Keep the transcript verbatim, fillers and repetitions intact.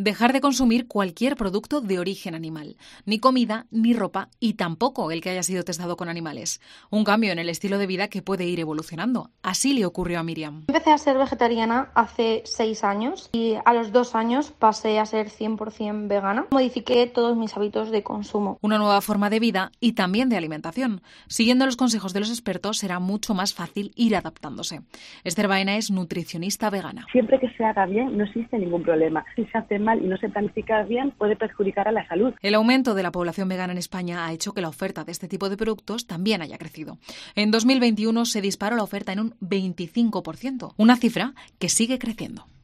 Dejar de consumir cualquier producto de origen animal, ni comida, ni ropa y tampoco el que haya sido testado con animales. Un cambio en el estilo de vida que puede ir evolucionando. Así le ocurrió a Miriam. Empecé a ser vegetariana hace seis años y a los dos años pasé a ser cien por ciento vegana. Modifiqué todos mis hábitos de consumo. Una nueva forma de vida y también de alimentación. Siguiendo los consejos de los expertos será mucho más fácil ir adaptándose. Esther Baena es nutricionista vegana. Siempre que se haga bien no existe ningún problema. Si se hace mal y no se planifica bien puede perjudicar a la salud. El aumento de la población vegana en España ha hecho que la oferta de este tipo de productos también haya crecido. En dos mil veintiuno se disparó la oferta en un veinticinco por ciento, una cifra que sigue creciendo.